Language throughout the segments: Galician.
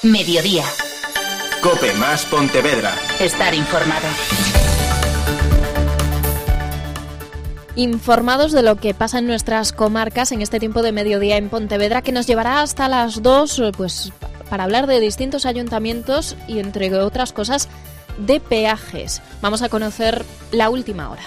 Mediodía. COPE más Pontevedra. Estar informado. Informados de lo que pasa en nuestras comarcas en este tiempo de mediodía en Pontevedra, que nos llevará hasta las 2, pues para hablar de distintos ayuntamientos y, entre otras cosas, de peajes. Vamos a conocer la última hora.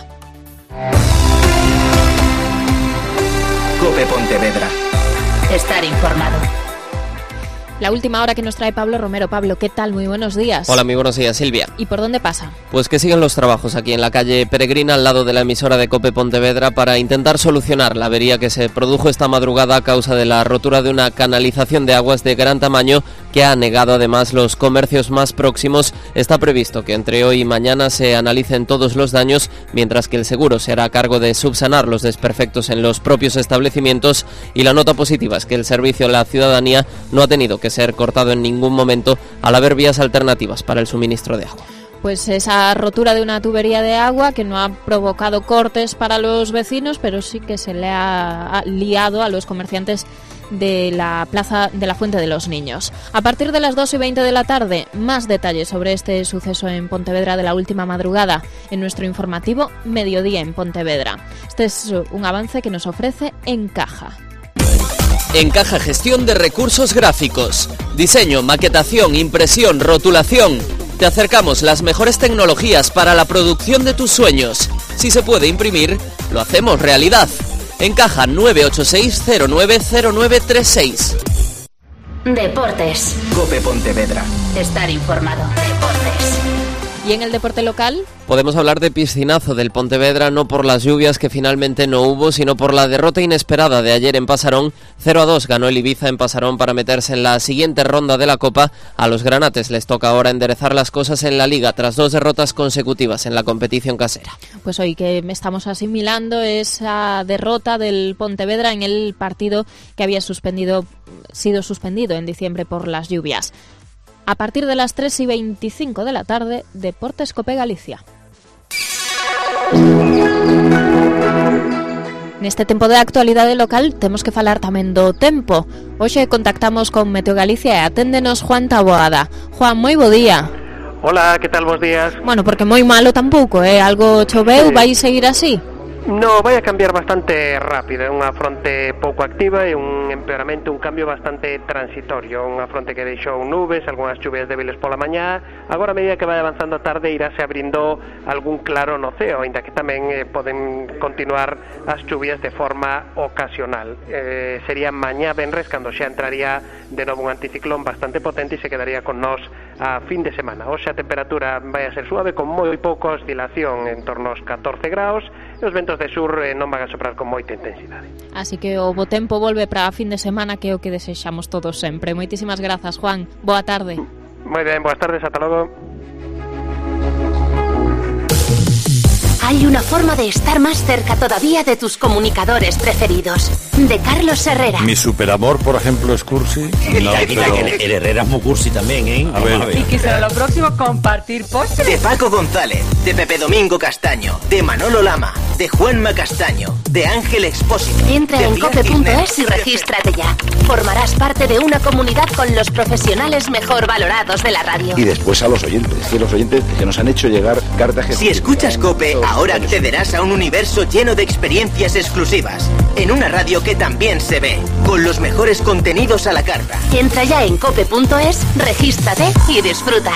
COPE Pontevedra. Estar informado. La última hora que nos trae Pablo Romero. Pablo, ¿qué tal? Muy buenos días. Hola, muy buenos días, Silvia. ¿Y por dónde pasa? Pues que siguen los trabajos aquí en la calle Peregrina, al lado de la emisora de COPE Pontevedra, para intentar solucionar la avería que se produjo esta madrugada a causa de la rotura de una canalización de aguas de gran tamaño que ha anegado además los comercios más próximos. Está previsto que entre hoy y mañana se analicen todos los daños, mientras que el seguro se hará cargo de subsanar los desperfectos en los propios establecimientos, y la nota positiva es que el servicio a la ciudadanía no ha tenido que ser cortado en ningún momento, al haber vías alternativas para el suministro de agua. Pues esa rotura de una tubería de agua que no ha provocado cortes para los vecinos, pero sí que se le ha liado a los comerciantes de la plaza de la Fuente de los Niños. A partir de las 2:20 de la tarde, más detalles sobre este suceso en Pontevedra de la última madrugada en nuestro informativo Mediodía en Pontevedra. Este es un avance que nos ofrece Encaja. Encaja Gestión de Recursos Gráficos. Diseño, maquetación, impresión, rotulación. Te acercamos las mejores tecnologías para la producción de tus sueños. Si se puede imprimir, lo hacemos realidad. Encaja 986-090936. Deportes. COPE Pontevedra. Estar informado. Deportes. ¿Y en el deporte local? Podemos hablar de piscinazo del Pontevedra, no por las lluvias que finalmente no hubo, sino por la derrota inesperada de ayer en Pasarón. 0-2 ganó el Ibiza en Pasarón para meterse en la siguiente ronda de la Copa. A los granates les toca ahora enderezar las cosas en la Liga tras 2 derrotas consecutivas en la competición casera. Pues hoy que estamos asimilando esa derrota del Pontevedra en el partido que había sido suspendido en diciembre por las lluvias. A partir de las 3:25 de la tarde, Deportes COPE Galicia. Neste tempo de actualidade local temos que falar tamén do tempo. Hoxe contactamos con Meteo Galicia e aténdenos Juan Taboada. Juan, moi bo día. Hola, que tal, bos días? Bueno, porque moi malo tampouco, algo choveu, vai seguir así? No, vai a cambiar bastante rápido, é unha fronte pouco activa e un empeoramento, un cambio bastante transitorio, unha fronte que deixou nubes, algunhas chuvias débiles pola mañá. Agora, a medida que vai avanzando a tarde, irase abrindo algún claro no ceo, ainda que tamén poden continuar as chuvias de forma ocasional. Sería mañá venres cando xa entraría de novo un anticiclón bastante potente e se quedaría con nós a fin de semana. Hoxe a temperatura vai a ser suave, con moi pouca oscilación, en torno aos 14 graus, e os ventos de sur non van a soprar con moita intensidade. Así que o bo tempo volve para a fin de semana, que é o que desexamos todos sempre. Moitísimas grazas, Juan. Boa tarde. Moi ben, boas tardes, ata logo. Hay una forma de estar más cerca todavía de tus comunicadores preferidos. De Carlos Herrera. Mi superamor, por ejemplo, es cursi. No, pero... El Herrera es muy cursi también, ¿eh? A ver. Y que será lo próximo compartir postres. De Paco González, de Pepe Domingo Castaño, de Manolo Lama, de Juanma Castaño, de Ángel Expósito. Entra en cope.es y regístrate ya. Formarás parte de una comunidad con los profesionales mejor valorados de la radio. Y después a los oyentes, que los oyentes que nos han hecho llegar cartas. Si escuchas COPE, ahora accederás a un universo lleno de experiencias exclusivas, en una radio que también se ve, con los mejores contenidos a la carta. Entra ya en cope.es, regístrate y disfruta.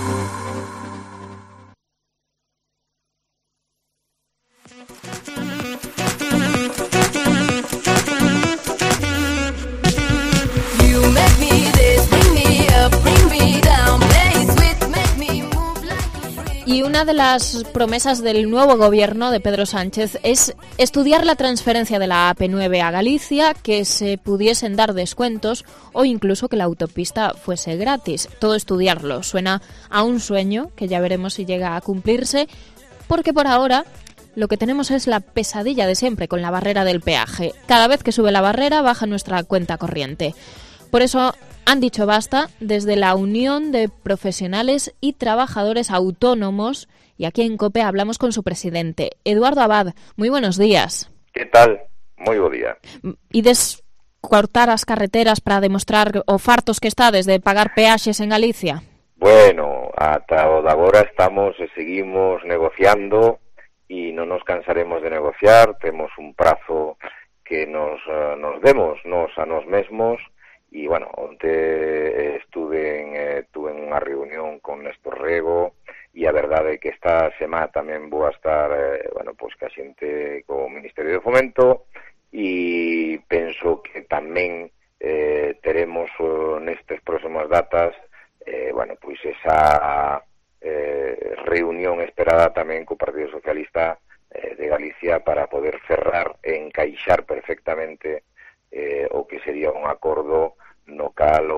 Y una de las promesas del nuevo gobierno de Pedro Sánchez es estudiar la transferencia de la AP9 a Galicia, que se pudiesen dar descuentos o incluso que la autopista fuese gratis. Todo estudiarlo suena a un sueño que ya veremos si llega a cumplirse, porque por ahora lo que tenemos es la pesadilla de siempre con la barrera del peaje. Cada vez que sube la barrera baja nuestra cuenta corriente. Por eso han dicho basta desde la Unión de Profesionales y Trabajadores Autónomos, y aquí en COPE hablamos con su presidente, Eduardo Abad. Muy buenos días. ¿Qué tal? Muy buen día. cortar as carreteras para demostrar o fartos que estades de pagar peaxes en Galicia? Bueno, ata o de agora estamos e seguimos negociando e non nos cansaremos de negociar. Temos un prazo que nos demos a nos mesmos e, bueno, onte tuve en unha reunión con Néstor Rego e a verdade é que esta semana tamén vou a estar, pois que a xente co Ministerio de Fomento e penso que tamén teremos nestes próximas datas pois esa reunión esperada tamén co Partido Socialista de Galicia para poder cerrar e encaixar perfectamente o que sería un acordo no cal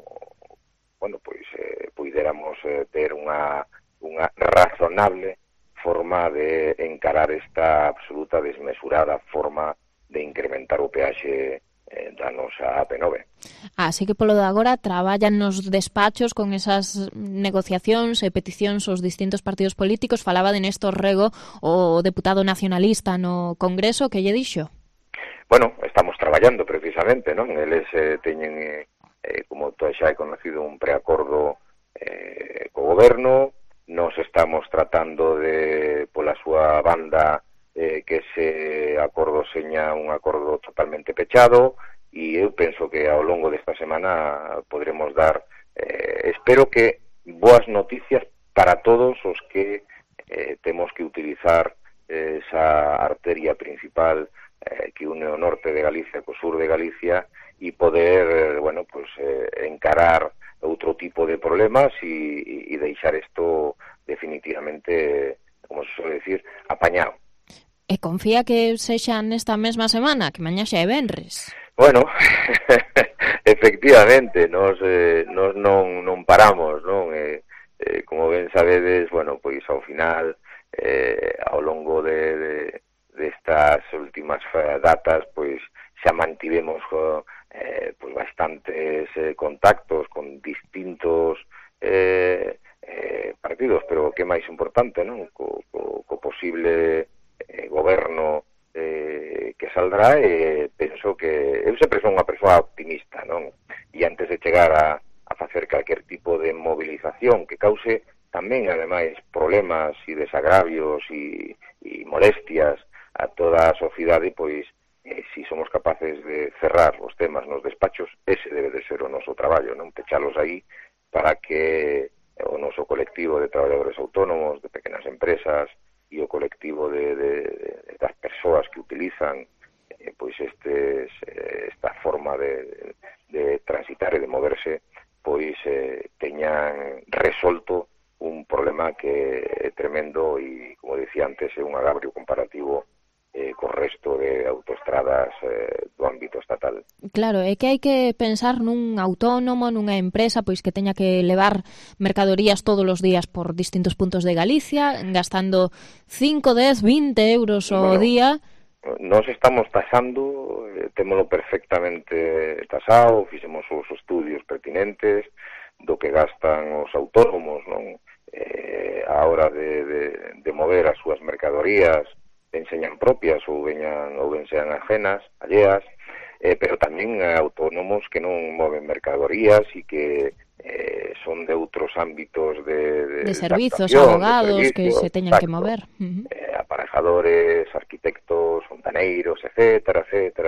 puidéramos ter unha razonable forma de encarar esta absoluta desmesurada forma de incrementar o peaxe da nosa AP9. Así que polo de agora traballan nos despachos con esas negociacións e peticións aos distintos partidos políticos. Falaba de Néstor Rego, o deputado nacionalista no Congreso, que lle dixo? Bueno, estamos traballando precisamente, non? Eles teñen, como todo xa é conocido, un preacordo co goberno. Nos estamos tratando de, pola súa banda, que ese acordo seña un acordo totalmente pechado e eu penso que ao longo desta semana podremos dar, espero que boas noticias para todos os que temos que utilizar esa arteria principal que une o norte de Galicia co sur de Galicia e poder, encarar outro tipo de problemas e deixar isto definitivamente, como se suele decir, apañado. E confía que sexa nesta mesma semana, que mañá xa é venres. Bueno, efectivamente, nos non paramos, non? Como ben sabedes, pois ao final, ao longo destas últimas datas, pois xa mantivemos bastantes contactos con distintos partidos, pero o que é máis importante, non? Co posible goberno que saldrá, penso que eu sempre son unha persoa optimista, non? E antes de chegar a facer calquer tipo de movilización que cause tamén, ademais, problemas e desagravios e molestias a toda a sociedade, pois, si somos capaces de cerrar os temas nos despachos, ese debe de ser o noso traballo, non? Pechalos aí para que o noso colectivo de traballadores autónomos, de pequenas empresas, e o colectivo das persoas que utilizan esta forma de transitar e de moverse, pois teñan resolto un problema que é tremendo e, como dicía antes, é un agravio comparativo co resto de autoestradas do ámbito estatal. Claro, é que hai que pensar nun autónomo, nunha empresa pois que teña que levar mercadorías todos os días por distintos puntos de Galicia, gastando 5, 10, 20 euros ao día. Nos estamos tasando, témolo perfectamente tasado, fixemos os estudios pertinentes do que gastan os autónomos, non? A hora de mover as súas mercadorías, enseñan propias ou ben sean ajenas, alleas, pero tamén autónomos que non moven mercadorías e que son de outros ámbitos de servizos, abogados que se teñan que mover. Aparejadores, arquitectos, fontaneiros, etcétera,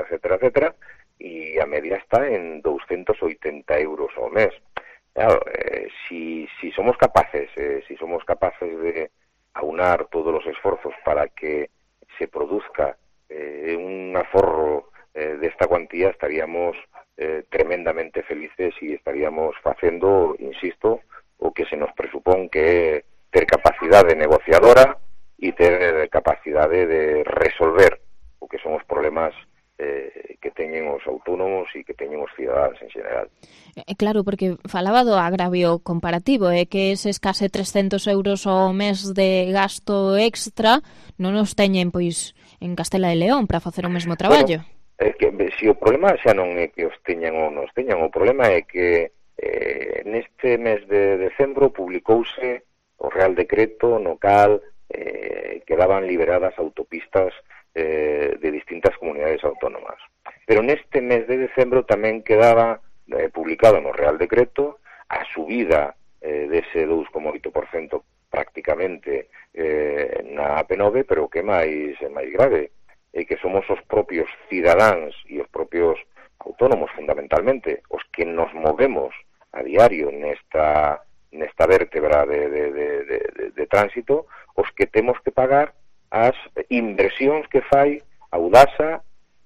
e a media está en 280 euros ao mes. Claro, si somos capaces de aunar todos os esforzos para que se produzca un aforro desta cuantía, estaríamos tremendamente felices e estaríamos facendo, insisto, o que se nos presupón que é ter capacidade negociadora e ter capacidade de resolver o que son os problemas que teñen os autónomos e que teñen os cidadáns en general. Claro, porque falaba do agravio comparativo, que eses case 300 euros ao mes de gasto extra non os teñen pois en Castela de León para facer o mesmo traballo. Bueno, é que se o problema xa non é que os teñan ou non os teñan, o problema é que neste mes de decembro publicouse o Real Decreto no cal quedaban liberadas autopistas de distintas comunidades autónomas. Pero neste mes de decembro tamén quedaba publicado no Real Decreto a subida dese 2,8% prácticamente na AP9, pero o que é máis grave é que somos os propios cidadáns e os propios autónomos, fundamentalmente, os que nos movemos a diario nesta vértebra de tránsito, os que temos que pagar as inversións que fai a Audasa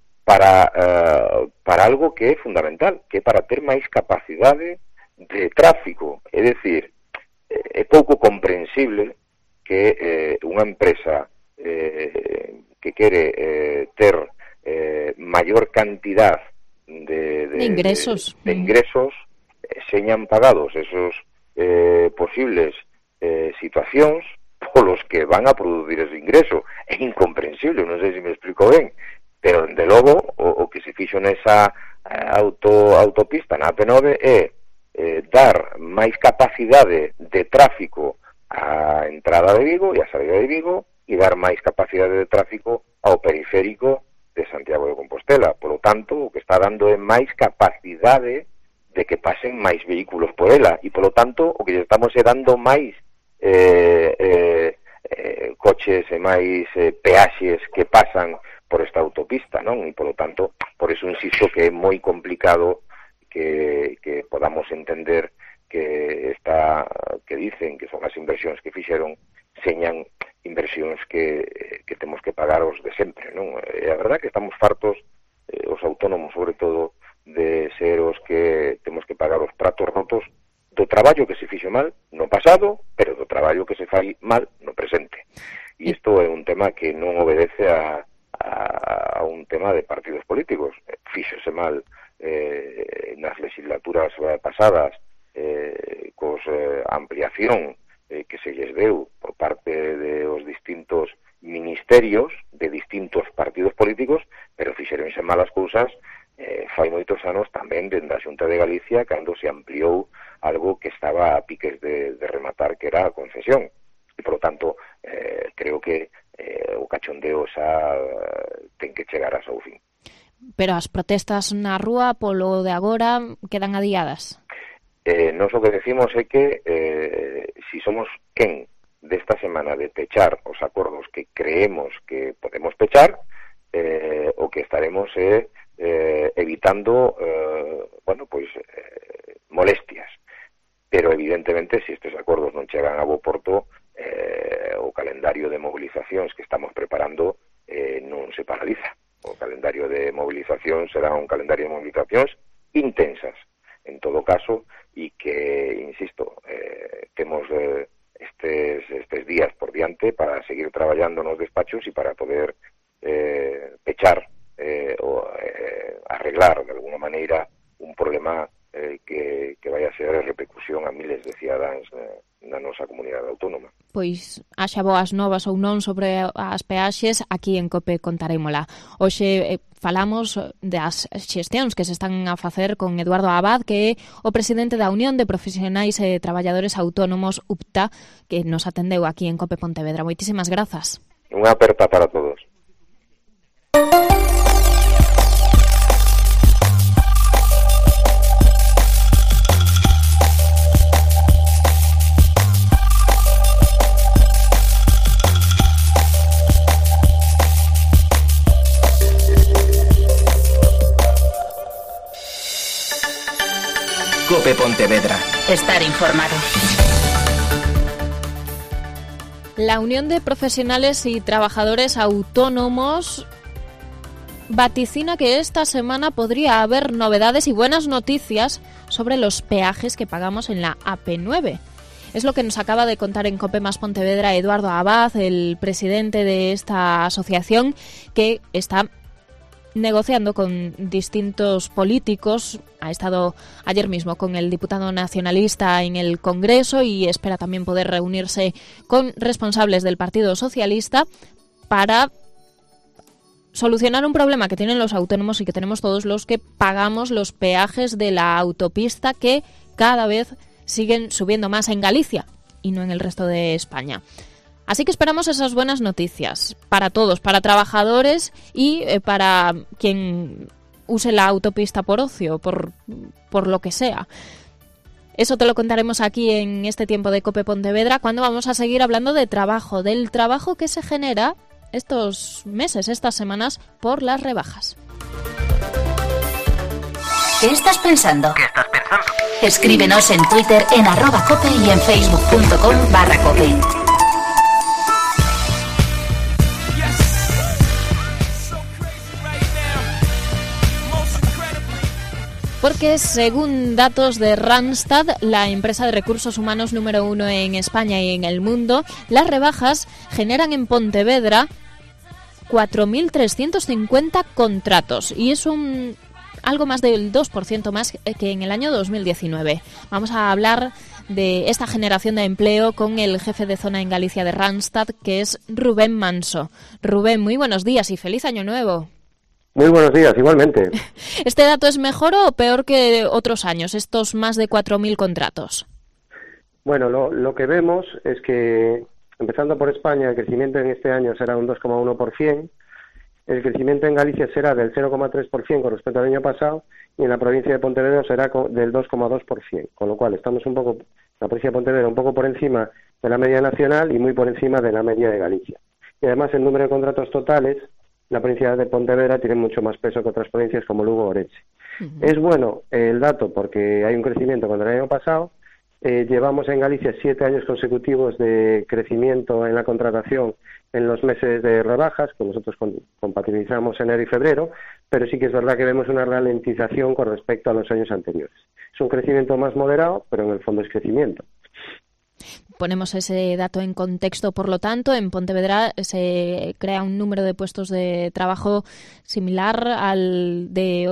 para algo que é fundamental, que é para ter máis capacidade de tráfico. É dicir, é pouco comprensible que unha empresa que quere ter maior cantidad de ingresos señan pagados esos posibles situacións polos que van a producir ese ingreso. É incomprensible, non sei se me explico ben, pero, de logo, o que se fixo nesa autopista na AP9 é dar máis capacidade de tráfico á entrada de Vigo e á saída de Vigo e dar máis capacidade de tráfico ao periférico de Santiago de Compostela. Por lo tanto, o que está dando é máis capacidade de que pasen máis vehículos por ela e, por lo tanto, o que estamos é dando máis coches e máis peaxes que pasan por esta autopista, non? E, por lo tanto, por eso insisto que é moi complicado que podamos entender que dicen que son as inversións que fixeron señan inversións que temos que pagar os de sempre, non? E a verdad que estamos fartos, os autónomos sobre todo, de ser os que temos que pagar os pratos rotos do traballo que se fixo mal no pasado, pero do traballo que se fai mal no presente. E isto é un tema que non obedece a un tema de partidos políticos. Fíxose mal nas legislaturas pasadas cos ampliación que se lles deu por parte de os distintos ministerios de distintos partidos políticos, pero fixeronse malas cousas fai moitos anos tamén dende a Xunta de Galicia cando se ampliou algo que estaba a piques de rematar, que era a concesión. E, por lo tanto, creo que o cachondeo xa ten que chegar a seu fin. Pero as protestas na rúa polo de agora quedan adiadas? Nos o que decimos é que si somos quen desta semana de pechar os acordos que creemos que podemos pechar, o que estaremos evitando molestias. Pero evidentemente, se estes acordos non chegan a bo porto, o calendario de movilizacións que estamos preparando non se paraliza. O calendario de movilización será un calendario de movilizacións intensas, en todo caso, e que, insisto, temos estes días por diante para seguir traballando nos despachos e para poder pechar ou arreglar de alguna maneira un problema que vai a ser repercusión a miles de cidadáns na nosa comunidade autónoma. Pois haxa boas novas ou non sobre as peaxes, aquí en COPE contarémola. Hoxe falamos das xestións que se están a facer con Eduardo Abad, que é o presidente da Unión de Profesionais e Traballadores Autónomos, UPTA, que nos atendeu aquí en COPE Pontevedra. Moitísimas grazas. Unha aperta para todos. COPE Pontevedra. Estar informado. La Unión de Profesionales y Trabajadores Autónomos vaticina que esta semana podría haber novedades y buenas noticias sobre los peajes que pagamos en la AP9. Es lo que nos acaba de contar en COPE Más Pontevedra Eduardo Abad, el presidente de esta asociación, que está negociando con distintos políticos. Ha estado ayer mismo con el diputado nacionalista en el Congreso y espera también poder reunirse con responsables del Partido Socialista para solucionar un problema que tienen los autónomos y que tenemos todos los que pagamos los peajes de la autopista, que cada vez siguen subiendo más en Galicia y no en el resto de España. Así que esperamos esas buenas noticias para todos, para trabajadores y para quien use la autopista por ocio, por lo que sea. Eso te lo contaremos aquí en este tiempo de COPE Pontevedra, cuando vamos a seguir hablando de trabajo, del trabajo que se genera estos meses, estas semanas, por las rebajas. ¿Qué estás pensando? Escríbenos en Twitter en @cope y en facebook.com/cope. Porque según datos de Randstad, la empresa de recursos humanos número 1 en España y en el mundo, las rebajas generan en Pontevedra 4.350 contratos y es algo más del 2% más que en el año 2019. Vamos a hablar de esta generación de empleo con el jefe de zona en Galicia de Randstad, que es Rubén Manso. Rubén, muy buenos días y feliz año nuevo. Muy buenos días, igualmente. ¿Este dato es mejor o peor que otros años, estos más de 4.000 contratos? Bueno, lo que vemos es que, empezando por España, el crecimiento en este año será un 2,1%, el crecimiento en Galicia será del 0,3% con respecto al año pasado, y en la provincia de Pontevedra será del 2,2%, con lo cual estamos un poco, la provincia de Pontevedra un poco por encima de la media nacional y muy por encima de la media de Galicia. Y además el número de contratos totales, la provincia de Pontevedra tiene mucho más peso que otras provincias como Lugo o Orense. Es bueno el dato porque hay un crecimiento contra el año pasado. Llevamos en Galicia 7 años consecutivos de crecimiento en la contratación en los meses de rebajas, que nosotros compatibilizamos enero y febrero, pero sí que es verdad que vemos una ralentización con respecto a los años anteriores. Es un crecimiento más moderado, pero en el fondo es crecimiento. Ponemos ese dato en contexto, por lo tanto, en Pontevedra se crea un número de puestos de trabajo similar al de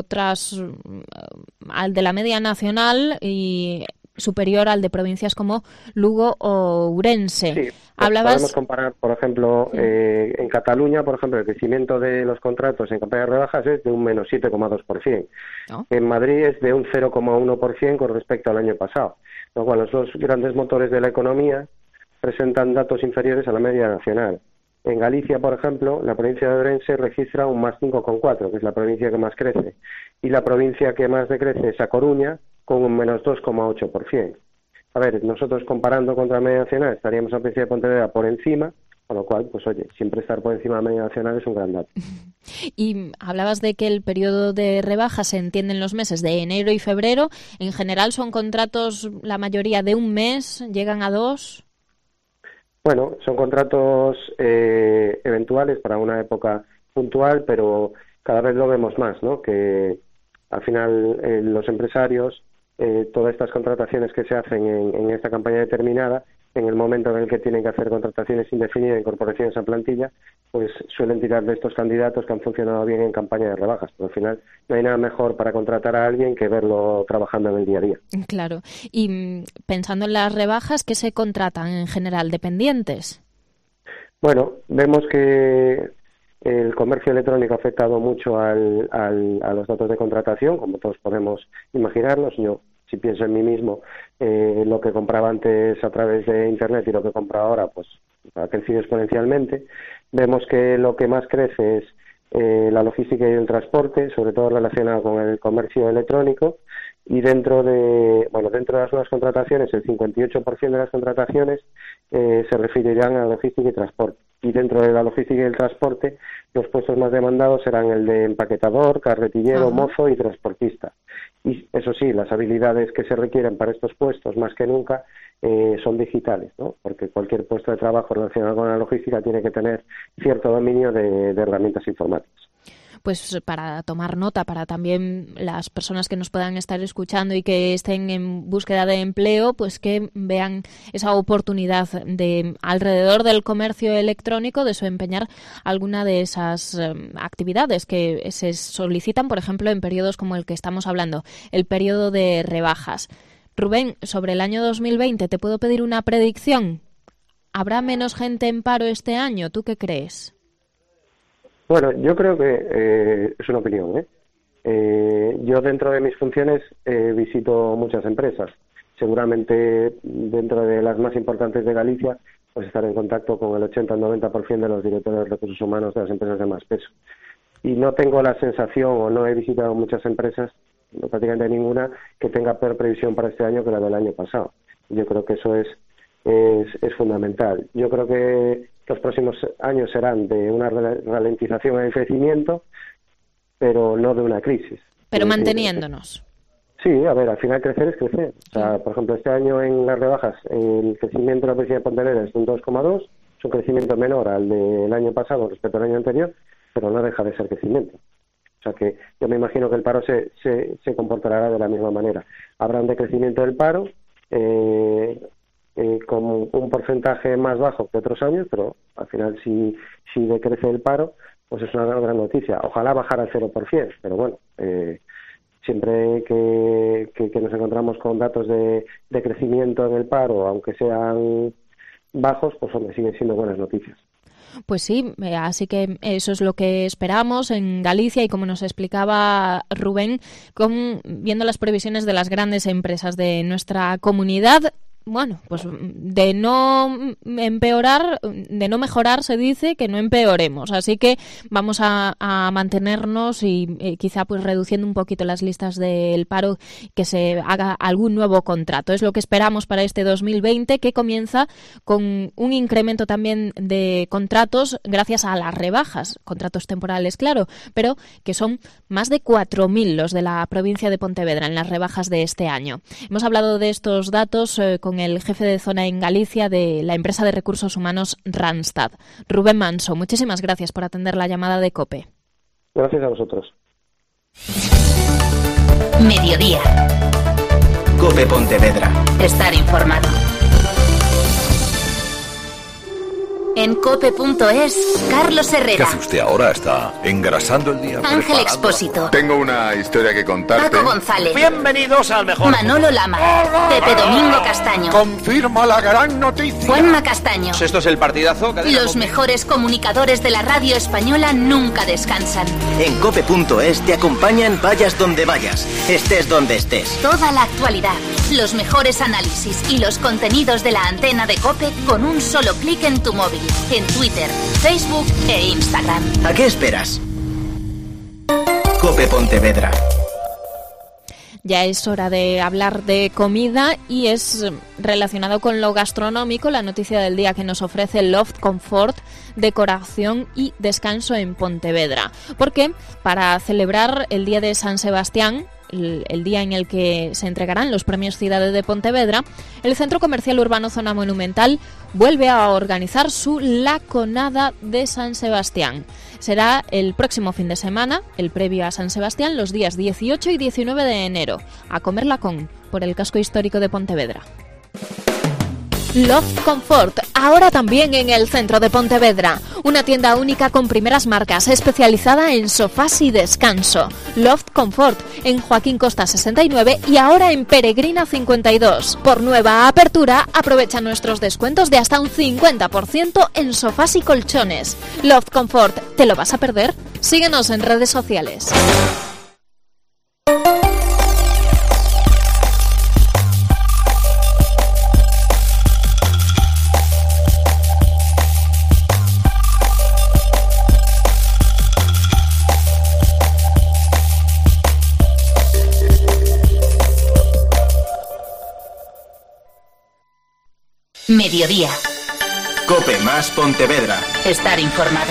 la media nacional y superior al de provincias como Lugo o Ourense. Sí, podemos comparar, por ejemplo, en Cataluña, por ejemplo, el crecimiento de los contratos en campaña de rebajas es de un menos 7,2%. ¿No? En Madrid es de un 0,1% con respecto al año pasado. Lo cual, los dos grandes motores de la economía presentan datos inferiores a la media nacional. En Galicia, por ejemplo, la provincia de Ourense registra un más 5,4%, que es la provincia que más crece, y la provincia que más decrece es A Coruña, con un menos 2,8%. A ver, nosotros comparando contra la media nacional estaríamos a provincia de Pontevedra por encima, con lo cual, pues oye, siempre estar por encima de la media nacional es un gran dato. Y hablabas de que el periodo de rebajas se entiende en los meses de enero y febrero. En general son contratos, la mayoría de un mes, llegan a 2. Bueno, son contratos eventuales para una época puntual, pero cada vez lo vemos más, ¿no? Que al final los empresarios, todas estas contrataciones que se hacen en esta campaña determinada, en el momento en el que tienen que hacer contrataciones indefinidas, incorporaciones a plantilla, pues suelen tirar de estos candidatos que han funcionado bien en campaña de rebajas. Pero al final no hay nada mejor para contratar a alguien que verlo trabajando en el día a día. Claro. Y pensando en las rebajas, ¿qué se contratan en general? ¿Dependientes? Bueno, vemos que el comercio electrónico ha afectado mucho a los datos de contratación, como todos podemos imaginarnos. Yo, si pienso en mí mismo, lo que compraba antes a través de Internet y lo que compro ahora, pues ha crecido exponencialmente. Vemos que lo que más crece es la logística y el transporte, sobre todo relacionado con el comercio electrónico, y dentro de las nuevas contrataciones, el 58% de las contrataciones se referirán a logística y transporte. Y dentro de la logística y el transporte, los puestos más demandados serán el de empaquetador, carretillero, mozo y transportista. Y eso sí, las habilidades que se requieren para estos puestos, más que nunca, son digitales, ¿no? Porque cualquier puesto de trabajo relacionado con la logística tiene que tener cierto dominio de herramientas informáticas. Pues para tomar nota, para también las personas que nos puedan estar escuchando y que estén en búsqueda de empleo, pues que vean esa oportunidad de alrededor del comercio electrónico desempeñar alguna de esas actividades que se solicitan, por ejemplo, en periodos como el que estamos hablando, el periodo de rebajas. Rubén, sobre el año 2020, ¿te puedo pedir una predicción? ¿Habrá menos gente en paro este año? ¿Tú qué crees? Bueno, yo creo que es una opinión. Yo dentro de mis funciones visito muchas empresas. Seguramente dentro de las más importantes de Galicia, pues estaré en contacto con el 80 al 90% de los directores de recursos humanos de las empresas de más peso. y no tengo la sensación, o no he visitado muchas empresas, no prácticamente ninguna, que tenga peor previsión para este año que la del año pasado. Yo creo que eso es fundamental. Yo creo que los próximos años serán de una ralentización en el crecimiento, pero no de una crisis. Pero manteniéndonos. Sí, a ver, al final crecer es crecer. O sea, por ejemplo, este año en las rebajas el crecimiento de la provincia de Pontevedra es un 2,2, es un crecimiento menor al del año pasado respecto al año anterior, pero no deja de ser crecimiento. O sea que yo me imagino que el paro se comportará de la misma manera. Habrá un decrecimiento del paro con un porcentaje más bajo que otros años, pero al final si decrece el paro, pues es una gran noticia. Ojalá bajara al 0%, pero bueno, siempre que nos encontramos con datos de crecimiento en el paro, aunque sean bajos, pues hombre, siguen siendo buenas noticias. Pues sí, así que eso es lo que esperamos en Galicia y como nos explicaba Rubén, viendo las previsiones de las grandes empresas de nuestra comunidad, bueno, pues de no empeorar, de no mejorar se dice que no empeoremos, así que vamos a mantenernos y quizá pues reduciendo un poquito las listas del paro, que se haga algún nuevo contrato. Es lo que esperamos para este 2020, que comienza con un incremento también de contratos gracias a las rebajas, contratos temporales, claro, pero que son más de 4.000 los de la provincia de Pontevedra en las rebajas de este año. Hemos hablado de estos datos con el jefe de zona en Galicia de la empresa de recursos humanos Randstad, Rubén Manso. Muchísimas gracias por atender la llamada de COPE. Gracias a vosotros. Mediodía. COPE Pontevedra. Estar informado. En cope.es, Carlos Herrera. ¿Qué hace usted ahora? ¿Está engrasando el día? Ángel Expósito. Tengo una historia que contarte. Paco González. Bienvenidos al mejor. Manolo Lama. Pepe Domingo Castaño. Confirma la gran noticia. Juanma Castaño. Esto es el partidazo. Los mejores comunicadores de la radio española nunca descansan. En cope.es te acompañan vayas donde vayas, estés donde estés. Toda la actualidad, los mejores análisis y los contenidos de la antena de COPE con un solo clic en tu móvil. En Twitter, Facebook e Instagram. ¿A qué esperas? COPE Pontevedra. Ya es hora de hablar de comida y es relacionado con lo gastronómico la noticia del día que nos ofrece Loft Comfort, decoración y descanso en Pontevedra. Porque para celebrar el día de San Sebastián, el día en el que se entregarán los premios Cidade de Pontevedra, el Centro Comercial Urbano Zona Monumental vuelve a organizar su Laconada de San Sebastián. Será el próximo fin de semana, el previo a San Sebastián, los días 18 y 19 de enero, a comer lacón por el casco histórico de Pontevedra. Loft Comfort, ahora también en el centro de Pontevedra. Una tienda única con primeras marcas, especializada en sofás y descanso. Loft Comfort, en Joaquín Costa 69 y ahora en Peregrina 52. Por nueva apertura, aprovecha nuestros descuentos de hasta un 50% en sofás y colchones. Loft Comfort, ¿te lo vas a perder? Síguenos en redes sociales. Mediodía. COPE más Pontevedra. Estar informado.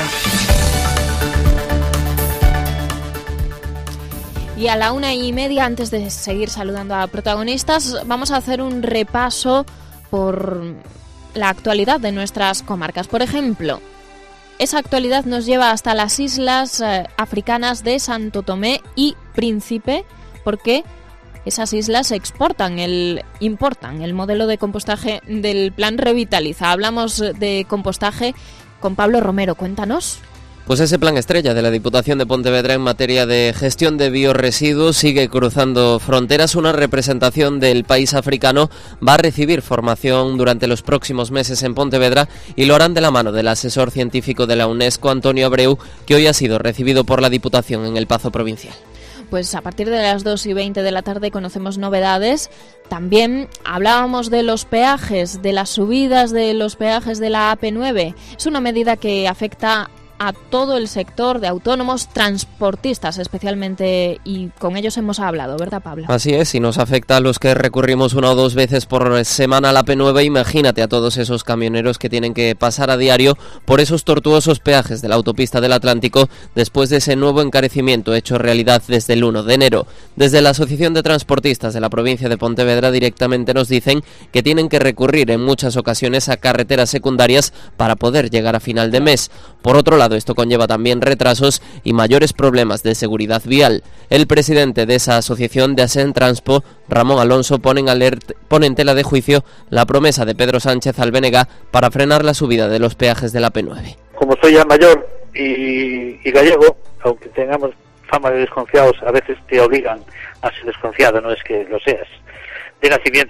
Y a la 1:30, antes de seguir saludando a protagonistas, vamos a hacer un repaso por la actualidad de nuestras comarcas. Por ejemplo, esa actualidad nos lleva hasta las islas africanas de Santo Tomé y Príncipe, porque esas islas importan el modelo de compostaje del Plan Revitaliza. Hablamos de compostaje con Pablo Romero. Cuéntanos. Pues ese plan estrella de la Diputación de Pontevedra en materia de gestión de biorresiduos sigue cruzando fronteras. Una representación del país africano va a recibir formación durante los próximos meses en Pontevedra y lo harán de la mano del asesor científico de la UNESCO, Antonio Abreu, que hoy ha sido recibido por la Diputación en el Pazo Provincial. Pues a partir de las 2:20 de la tarde conocemos novedades. También hablábamos de los peajes, de las subidas de los peajes de la AP9. Es una medida que afecta a todo el sector de autónomos, transportistas especialmente, y con ellos hemos hablado, ¿verdad, Pablo? Así es, si nos afecta a los que recurrimos 1 o 2 veces por semana a la P9, imagínate a todos esos camioneros que tienen que pasar a diario por esos tortuosos peajes de la autopista del Atlántico después de ese nuevo encarecimiento hecho realidad desde el 1 de enero. Desde la Asociación de Transportistas de la provincia de Pontevedra directamente nos dicen que tienen que recurrir en muchas ocasiones a carreteras secundarias para poder llegar a final de mes. Por otro lado, esto conlleva también retrasos y mayores problemas de seguridad vial. El presidente de esa asociación de Asen Transpo, Ramón Alonso, pone en tela de juicio la promesa de Pedro Sánchez al BNG para frenar la subida de los peajes de la P9. Como soy ya mayor y gallego, aunque tengamos fama de desconfiados, a veces te obligan a ser desconfiado, no es que lo seas, de nacimiento.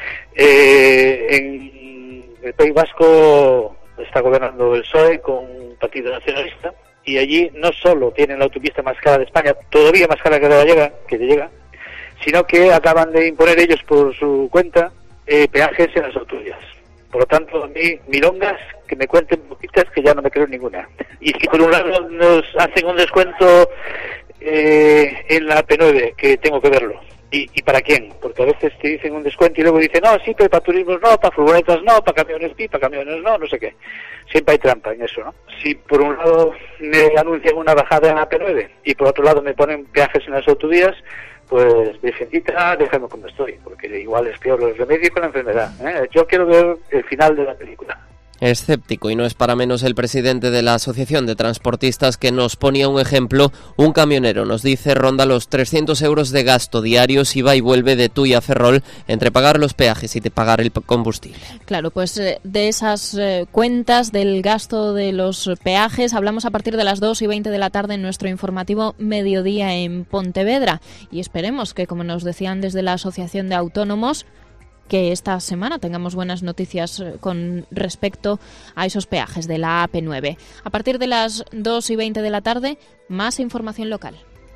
En el País Vasco está gobernando el PSOE con un partido nacionalista, y allí no solo tienen la autopista más cara de España, todavía más cara que la gallega, que llega, sino que acaban de imponer ellos por su cuenta peajes en las autovías. Por lo tanto, a mí, milongas, que me cuenten poquitas, que ya no me creo ninguna. Y si por un lado nos hacen un descuento en la P9, que tengo que verlo. ¿Y para quién? Porque a veces te dicen un descuento y luego dicen, no, sí, pero para turismos no, para furgonetas no, para camiones sí, para camiones no sé qué. Siempre hay trampa en eso, ¿no? Si por un lado me anuncian una bajada en la P9 y por otro lado me ponen peajes en las autovías, pues virgencita, déjame como estoy, porque igual es peor el remedio con la enfermedad, ¿eh? Yo quiero ver el final de la película. Escéptico, y no es para menos el presidente de la Asociación de Transportistas, que nos ponía un ejemplo. Un camionero, nos dice, ronda los 300 euros de gasto diario si va y vuelve de Tui a Ferrol, entre pagar los peajes y de pagar el combustible. Claro, pues de esas cuentas del gasto de los peajes hablamos a partir de las 2:20 de la tarde en nuestro informativo Mediodía en Pontevedra, y esperemos que, como nos decían desde la Asociación de Autónomos, que esta semana tengamos buenas noticias con respecto a esos peajes de la AP9. A partir de las 2:20 de la tarde, más información local.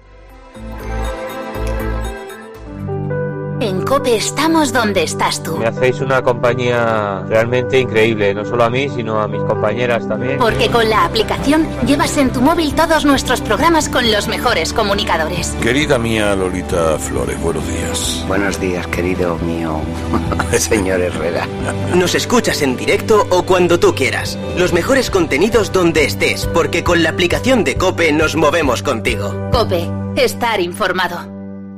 En COPE estamos donde estás tú. Me hacéis una compañía realmente increíble, no solo a mí, sino a mis compañeras también. Porque con la aplicación llevas en tu móvil todos nuestros programas con los mejores comunicadores. Querida mía Lolita Flores, buenos días. Buenos días, querido mío, señor Herrera. Nos escuchas en directo o cuando tú quieras. Los mejores contenidos donde estés, porque con la aplicación de COPE nos movemos contigo. COPE, estar informado.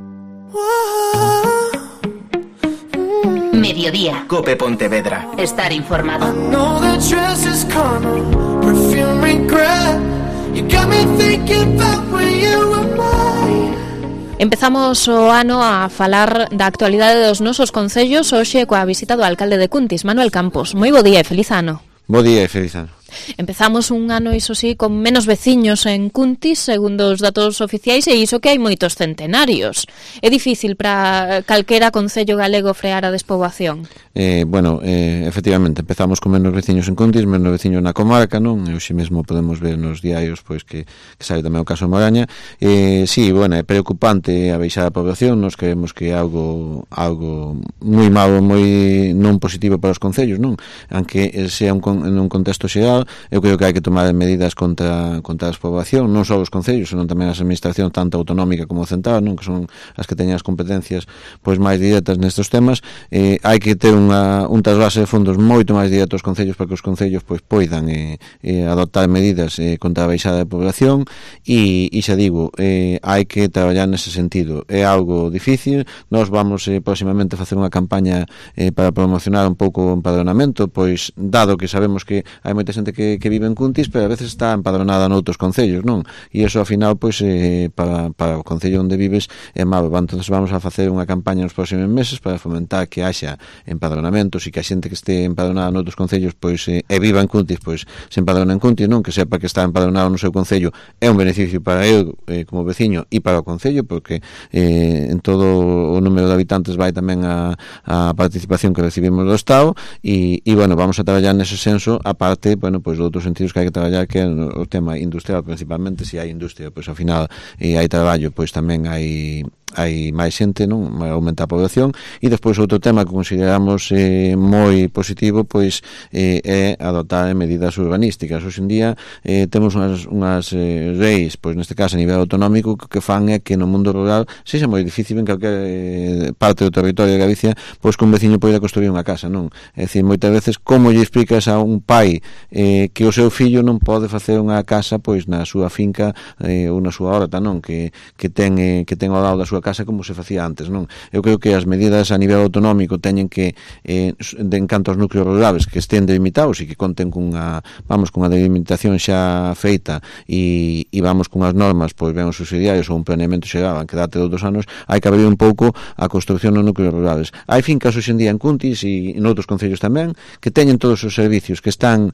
Mediodía. COPE Pontevedra. Estar informado. Empezamos o ano a falar da actualidade dos nosos concellos hoxe coa visita do alcalde de Cuntis, Manuel Campos. Moi bo día e feliz ano. Bo día e feliz ano. Empezamos un ano, iso sí, con menos veciños en Cuntis, segundo os datos oficiais, e iso que hai moitos centenarios. É difícil para calquera concello galego frear a despoboación? Efectivamente, empezamos con menos veciños en Cuntis, menos veciños na comarca, non? E hoxe mesmo podemos ver nos diarios pois que sai tamén o caso de Moraña. É preocupante a baixada da población, nos creemos que é algo moi malo, moi non positivo para os concellos, non? Aunque sea en un contexto xeral, eu creo que hai que tomar medidas contra a despoboación, non só os concellos, senón tamén as administracións, tanto autonómica como central, non, que son as que teñen as competencias pois máis directas nestes temas. Hai que ter un trasvase de fondos moito máis directo aos concellos para que os concellos pois poidan adoptar medidas contra a baixada da población, e xa digo, hai que traballar nese sentido. É algo difícil. Nós vamos próximamente facer unha campaña para promocionar un pouco o empadronamento, pois dado que sabemos que hai moita xente que vive en Cuntis, pero a veces está empadronada noutros concellos, non? E iso, ao final, pois, para o concello onde vives é malo. Entonces vamos a facer unha campaña nos próximos meses para fomentar que haxa empadronamentos e que a xente que este empadronada noutros concellos, pois, e viva en Cuntis, pois, se empadrona en Cuntis, non? Que sepa que está empadronado no seu concello é un beneficio para eu como veciño e para o concello, porque en todo o número de habitantes vai tamén a participación que recibimos do Estado, e bueno, vamos a traballar nese senso, aparte, bueno, pois outros sentidos que hai que traballar, que é o tema industrial, principalmente. Se hai industria, pois ao final hai traballo, pois tamén hai hai máis xente, non? Aumenta a población. E despois outro tema que consideramos moi positivo, pois é adoptar medidas urbanísticas. Hoxe en día temos unhas leis, pois neste caso a nivel autonómico, que fan é que no mundo rural sexa moi difícil en calquer parte do territorio de Galicia, pois que un veciño poida construir unha casa, non? É dicir, moitas veces, como lle explicas a un pai que o seu fillo non pode facer unha casa pois na súa finca ou na súa horta, non? Que ten ao lado da súa casa como se facía antes, non? Eu creo que as medidas a nivel autonómico teñen que en canto aos núcleos rurales que estén delimitados e que conten cunha delimitación xa feita e vamos cunhas normas pois ben os subsidiarios ou un planeamento xeral que date de outros anos, hai que abrir un pouco a construción nos núcleos rurales. Hai fincas hoxe en día en Cuntis e noutros concellos tamén que teñen todos os servicios que están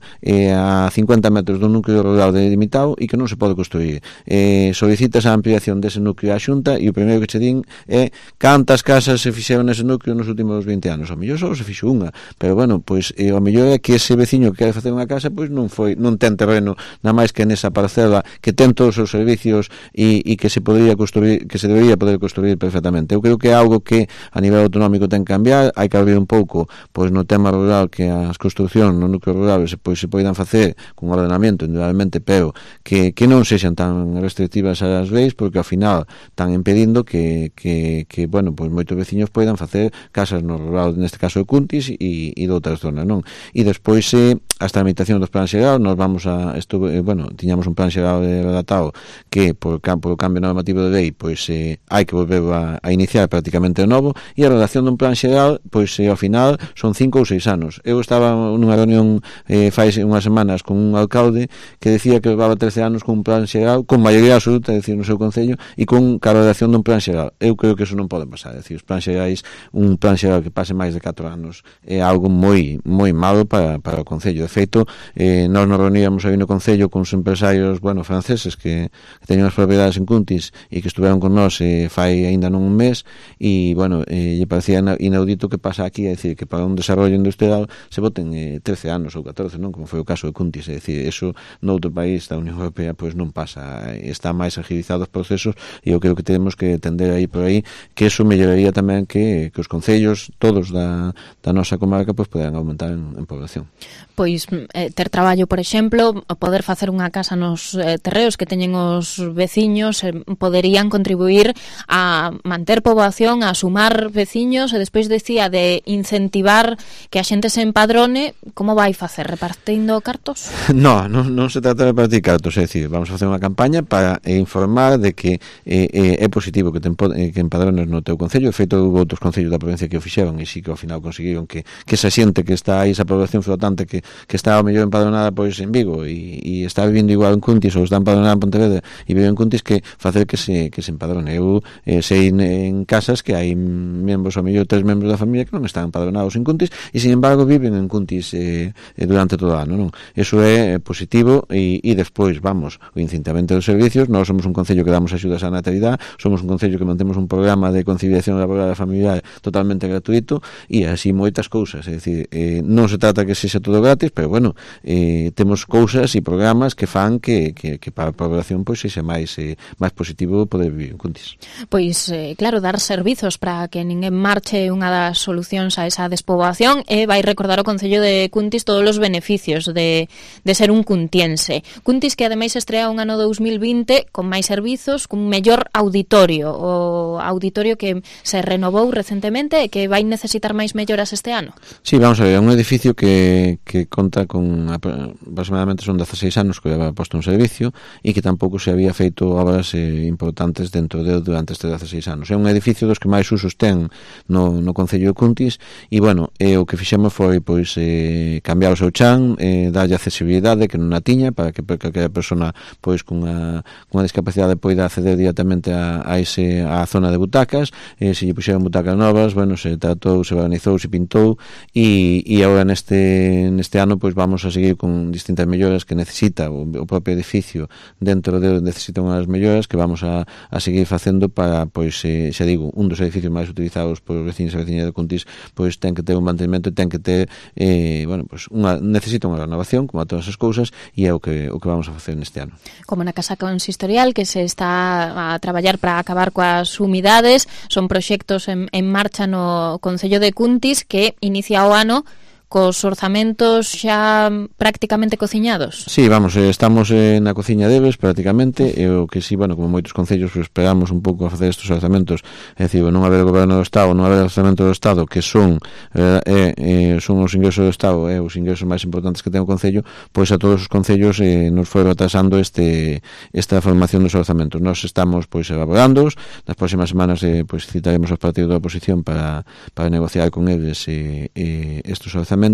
a 50 metros do núcleo rural delimitado e que non se pode construir. Solicitas a ampliación dese núcleo á Xunta e o primeiro que che din é cantas casas se fixeron nese núcleo nos últimos 20 anos. O mellor só se fixo unha, pero bueno, pois o mellor é que ese veciño que quere facer unha casa pois non ten terreno nada máis que nesa parcela que ten todos os servicios e que se podría construir, que se debería poder construir perfectamente. Eu creo que é algo que a nivel autonómico ten que cambiar, hai que abrir un pouco pois no tema rural, que as construcións no núcleo rural pois se poidan facer con ordenamento individualmente, pero que non sexan tan restrictivas as leis, porque ao final están impedindo que bueno, pois moitos veciños poidan facer casas no rural, neste caso de Cuntis e de outras zonas, non? E despois as tramitacións dos plans xeral, nos vamos a tiñamos un plan xeral redactado que por cambio normativo de lei pois hai que volver a iniciar prácticamente de novo, e a redacción dun plan xeral pois ao final son 5 ou 6 anos. Eu estaba nunha reunión fai unhas semanas con un alcalde que decía que levaba 13 anos con un plan xeral con maioría absoluta, é dicir, no seu concello, e con a redacción dun plan xeral. Eu creo que eso non pode pasar, é dicir, os plans xerais, un plan xeral que pase máis de 4 anos é algo moi malo para o concello. De feito, nós nos reuníamos aí no concello con os empresarios, franceses que teñen as propiedades en Cuntis e que estuveron con nós fai aínda non un mes, e lle parecía inaudito que pasa aquí, é dicir, que para un desarrollo industrial se voten 13 anos ou 14, non? Como foi o caso de Cuntis, é dicir, eso noutro país da Unión Europea pois non pasa, está máis agilizados os procesos, e eu creo que temos que tender aí por aí, que eso melloraría tamén que os concellos todos da nosa comarca pois poderan aumentar en población. Pois ter traballo, por exemplo, poder facer unha casa nos terreos que teñen os veciños, poderían contribuir a manter poboación, a sumar veciños, e despois decía de incentivar que a xente se empadrone. Como vai facer? Repartindo cartos? Non se trata de repartir cartos, é dicir, vamos a facer unha campaña para informar de que é positivo que empadrones no teu concello. De feito, houve outros concellos da provincia que o fixeron e sí que ao final conseguiron que esa xente que está aí, esa población flotante que está ao mellor empadronada pois en Vigo e está vivindo igual en Cuntis, ou está empadronada en Pontevedra e vive en Cuntis, que facer que se empadrone. Eu sei en casas que hai membros, ao mellor 3 membros da familia que non están empadronados en Cuntis e sin embargo viven en Cuntis durante todo o ano, non? Eso é positivo. E despois, o incentivamento dos servicios. Nós somos un concello que damos axudas á natalidade, somos un concello que mantemos un programa de conciliación laboral e familiar totalmente gratuito, e así moitas cousas. É dicir, non se trata que sexa todo gratis, pero temos cousas e programas que fan que para a población pois sexa máis positivo poder vivir en Cuntis. Pois, claro, dar servizos para que ninguén marche, unha das solucións a esa despoboación, e vai recordar o Concello de Cuntis todos os beneficios de ser un cuntiense. Cuntis que ademais estrea un ano 2020 con máis servizos, cun mellor auditorio, o auditorio que se renovou recentemente e que vai necesitar máis melloras este ano. Sí, vamos a ver, é un edificio que conta con aproximadamente son 16 anos que había posto un servicio e que tampouco se había feito obras importantes durante estes 16 anos. É un edificio dos que máis usos ten no Concello de Cuntis e, o que fixemos foi pois cambiar o seu chan, darlle accesibilidade que non a tiña, para que calquera persona pois cunha discapacidade poida acceder directamente a zona de butacas. Se lle puxeron butacas novas, se tratou, se organizou, se pintou, e agora neste ano pois vamos a seguir con distintas melloras que necesita o propio edificio. Dentro necesita unhas melloras que vamos a seguir facendo para, pois, xa digo, un dos edificios máis utilizados por os veciños e veciñas de Cuntis, pois ten que ter un mantenimento e ten que ter necesita unha renovación, como a todas as cousas, e é o que vamos a facer neste ano. Como na Casa Consistorial, que se está a traballar para acabar coas humidades. Son proxectos en marcha no Concello de Cuntis que inicia o ano cos orzamentos xa prácticamente cociñados. Sí, vamos, estamos na cociña deles prácticamente, e o que sí, bueno, como moitos concellos, pues, esperamos un pouco a facer estes orzamentos, é dicir, non haber goberno do Estado, non haber orzamento do Estado, que son os ingresos do Estado, os ingresos máis importantes que ten o concello, pois a todos os concellos nos foi atrasando esta formación dos orzamentos. Nós estamos, pois, elaborándoos, nas próximas semanas, pois, citaremos aos partidos da oposición para negociar con eles estes orzamentos,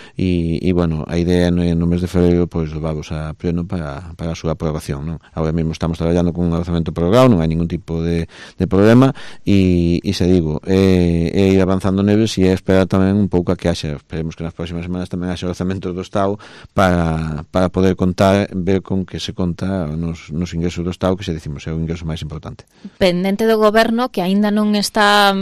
e bueno, a idea no mes de febreiro pois levados a pleno para a súa aprobación, non? Agora mesmo estamos traballando con un orzamento prorrogado, non hai ningún tipo de problema, e se digo, ir avanzando neves e esperar tamén un pouco a que haxa, esperemos que nas próximas semanas tamén haxa orzamentos do Estado para poder contar, ver con que se conta nos ingresos do Estado, que se dicimos é o ingreso máis importante. Pendente do goberno, que aínda non está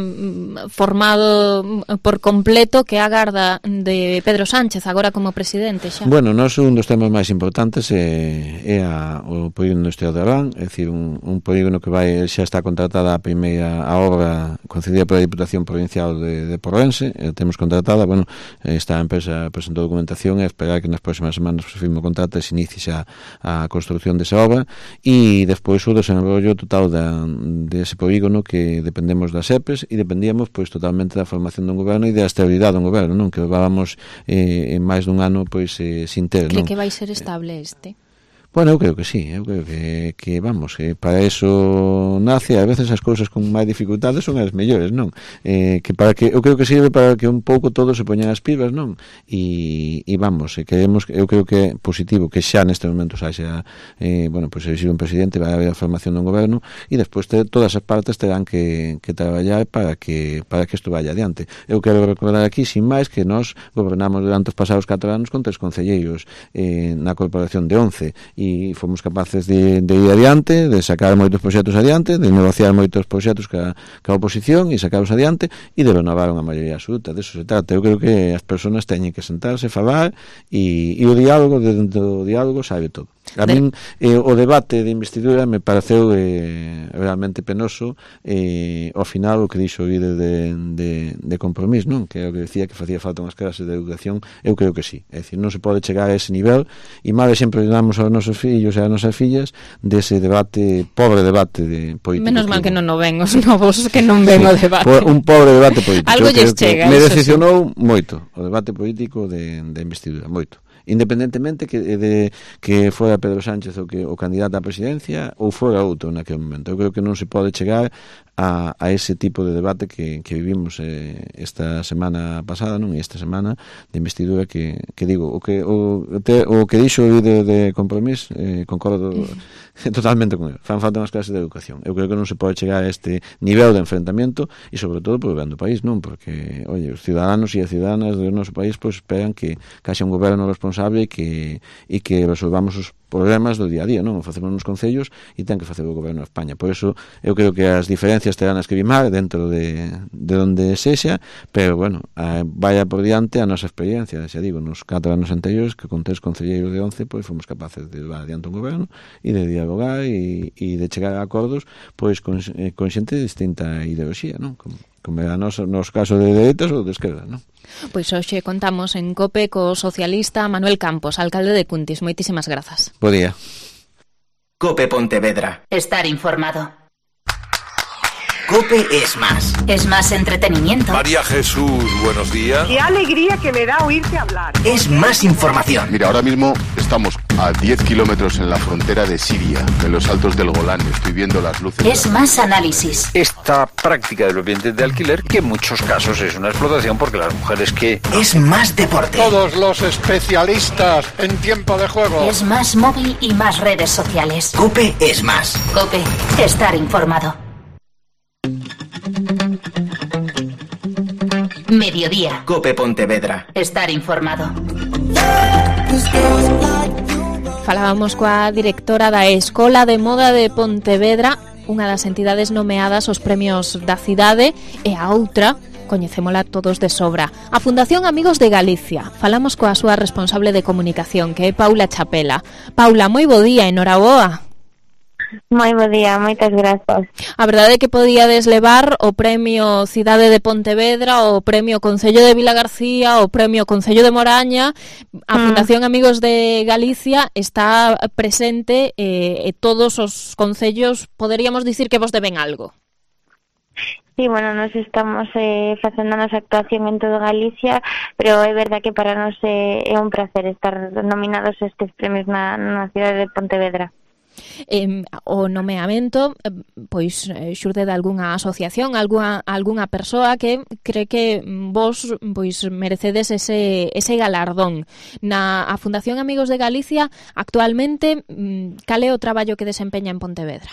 formado por completo, que agarda de Pedro Sánchez agora como presidente xa. Bueno, un dos temas máis importantes é o polígono industrial de Arán, é dicir, un polígono que xa está contratada a primeira obra concedida pola Diputación Provincial de Porrense, temos contratada, bueno, esta empresa presentou documentación e esperar que nas próximas semanas se firme o contrato e se inicie xa a construcción desa obra, e despois o desenvollo total dese polígono, que dependemos das EPES e dependíamos pois totalmente da formación dun goberno e da estabilidade dun goberno, non? Que levábamos en máis dun ano pois sin ter, non? Cree que vai ser estable este? Bueno, eu creo que sí, eu creo que vamos, para eso nace, a veces as cousas con máis dificultades son as mellores, non? Eu creo que sirve para que un pouco todos se poñan as pibas, non? E vamos, eu creo que é positivo que xa neste momento haxa, bueno, pois existe un presidente, vai haber a formación dun goberno, e despois todas as partes terán que traballar para que isto vaya adiante. Eu quero recordar aquí, sin máis, que nós gobernamos durante os pasados 4 anos con 3 concelleiros na corporación de 11, e fomos capaces de ir adiante, de sacar moitos proxectos adiante, de negociar moitos proxectos ca oposición e sacarlos adiante, e de renovar unha maioría absoluta. De eso se trata. Eu creo que as persoas teñen que sentarse, falar, e o diálogo, dentro do diálogo sabe todo. A min o debate de investidura me pareceu realmente penoso, ao final o que dixo o líder de Compromís, non? Que é o que decía que facía falta unhas clases de educación. Eu creo que sí, é dicir, non se pode chegar a ese nivel, e mal exemplo damos aos nosos fillos e ás nosas fillas dese debate, pobre debate de político. Menos mal que non o ven os novos, que non ven o debate. Un pobre debate político. Algo lles chega. Me decepcionou moito o debate político de investidura, moito. Independentemente que fora Pedro Sánchez o candidato á presidencia ou fora outro naquele momento. Eu creo que non se pode chegar a ese tipo de debate que vivimos esta semana pasada, non? E esta semana de investidura que digo, o que dixo o líder de Compromís, concordo totalmente con ele. Fan falta unhas clases de educación. Eu creo que non se pode chegar a este nivel de enfrentamento, e sobre todo por o ben do país, non? Porque, oye, os ciudadanos e as ciudadanas do noso país pois esperan que haxa un goberno responsable e que resolvamos os problemas do día a día, non? O facemos nos concellos e ten que facer o goberno de España. Por eso eu creo que as diferencias terán as que vimar dentro de onde sexa, pero bueno, vaya por diante a nosa experiencia, xa digo, nos 4 anos anteriores, que con 3 concelleiros de 11 pois fomos capaces de levar adiante un goberno e de dialogar e de chegar a acordos pois con xente de distinta ideoloxía, non? Como era nos casos de dereitas ou de esquerda, non? Pois hoxe contamos en COPE co socialista Manuel Campos, alcalde de Cuntis. Moitísimas grazas. Bo día. COPE Pontevedra. Estar informado. COPE es más. Es más entretenimiento. María Jesús, buenos días. Qué alegría que me da oírte hablar. Es más información. Mira, ahora mismo estamos a 10 kilómetros en la frontera de Siria, en los altos del Golán. Estoy viendo las luces. Es más análisis. Esta práctica de los bienes de alquiler, que en muchos casos es una explotación porque las mujeres que... Es más deporte. Todos los especialistas en tiempo de juego. Es más móvil y más redes sociales. COPE es más. COPE, estar informado. Mediodía. COPE Pontevedra. Estar informado. Falábamos coa directora da Escola de Moda de Pontevedra, unha das entidades nomeadas aos premios da cidade, e a outra coñecémola todos de sobra, a Fundación Amigos de Galicia. Falamos coa súa responsable de comunicación, que é Paula Chapela. Paula, moi bo día, enhoraboa. Moi bo día, moitas grazas. A verdade é que podíades levar o premio Cidade de Pontevedra, o premio Concello de Vilagarcía, o premio Concello de Moraña. A Fundación Amigos de Galicia está presente e todos os concellos poderíamos dicir que vos deben algo. Sí, bueno, nos estamos facendo a nosa actuación en todo Galicia, pero é verdad que para nos é un placer estar nominados a estes premios na cidade de Pontevedra. O nomeamento pois xurde de algunha asociación, algunha persoa que cree que vos pois merecedes ese galardón. A Fundación Amigos de Galicia actualmente cal é o traballo que desempeña en Pontevedra?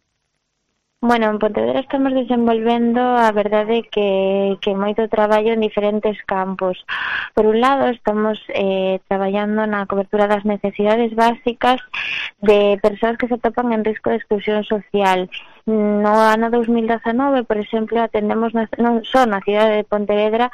Bueno, en Pontevedra estamos desenvolvendo a verdade que moito traballo en diferentes campos. Por un lado, estamos traballando na cobertura das necesidades básicas de persoas que se atopan en risco de exclusión social. No ano 2019, por exemplo, atendemos non só na cidade de Pontevedra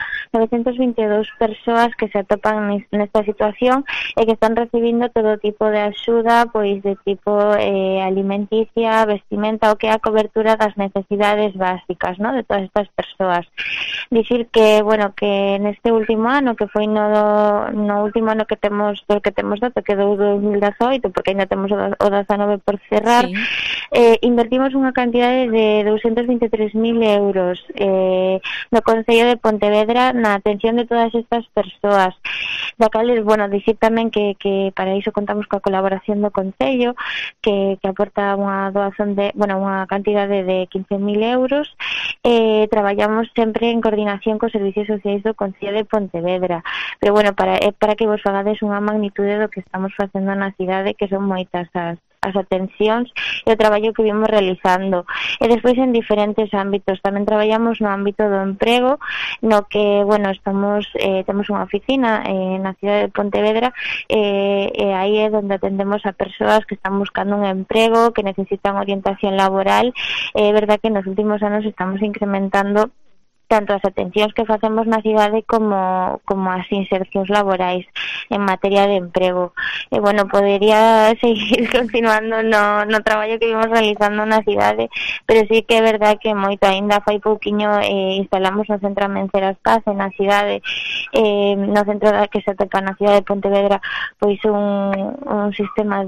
922 persoas que se atopan nesta situación e que están recibindo todo tipo de axuda, pois de tipo alimenticia, vestimenta, o que é a cobertura das necesidades básicas, ¿no?, de todas estas persoas. Dicir que, bueno, que neste último ano, que foi no último ano que temos dato, que do 2018, porque ainda temos o 19 por cerrar, sí. Invertimos unha cantidade de 223.000 euros no Concello de Pontevedra na atención de todas estas persoas. Da cales, bueno, dicir tamén que para iso contamos coa colaboración do Concello, que aporta unha doazón de, bueno, unha cantidade de 15.000 euros. Traballamos sempre en coordinación cos servicios sociais do Concello de Pontevedra. Pero, bueno, para que vos fagades unha magnitude do que estamos facendo na cidade, que son moitas as atencións e o traballo que vimos realizando. E despois en diferentes ámbitos. Tamén traballamos no ámbito do emprego, no que, bueno, temos unha oficina na cidade de Pontevedra e aí é onde atendemos a persoas que están buscando un emprego, que necesitan orientación laboral. É verdad que nos últimos anos estamos incrementando tanto as atencións que facemos na cidade como as insercións laborais en materia de emprego. E, bueno, podería seguir continuando no traballo que vimos realizando na cidade, pero sí que é verdad que moito aínda fai pouquiño instalamos no Centro Amenceras Paz na cidade, no centro que se atopa na cidade de Pontevedra, pois un sistema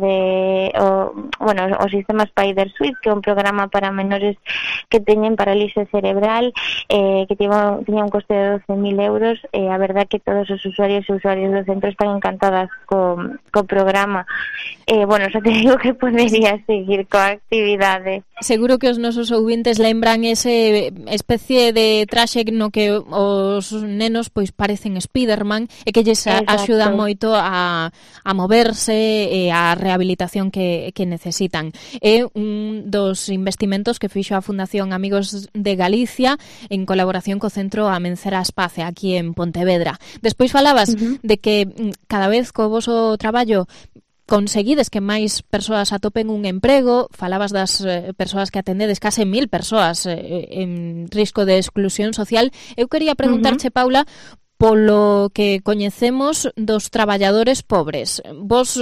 o sistema Spider Suite, que é un programa para menores que teñen parálise cerebral, que tiña un coste de 12.000 euros. A verdad que todos os usuarios e usuarias do centro están encantadas co programa. Bueno, xa te digo que podería seguir coa actividade. Seguro que os nosos ouvintes lembran ese especie de traxe no que os nenos pois parecen Spiderman e que lles axuda moito a moverse e a rehabilitación que necesitan. É un dos investimentos que fixo a Fundación Amigos de Galicia en colaboración co Centro Amenceras Paz aquí en Pontevedra. Despois falabas de que cada vez co voso traballo conseguides que máis persoas atopen un emprego, falabas das persoas que atendedes, case 1.000 persoas en risco de exclusión social. Eu quería preguntarche, Paula, polo que coñecemos dos traballadores pobres. Vos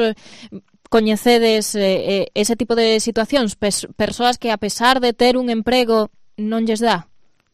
coñecedes ese tipo de situacións, persoas que a pesar de ter un emprego non lles dá?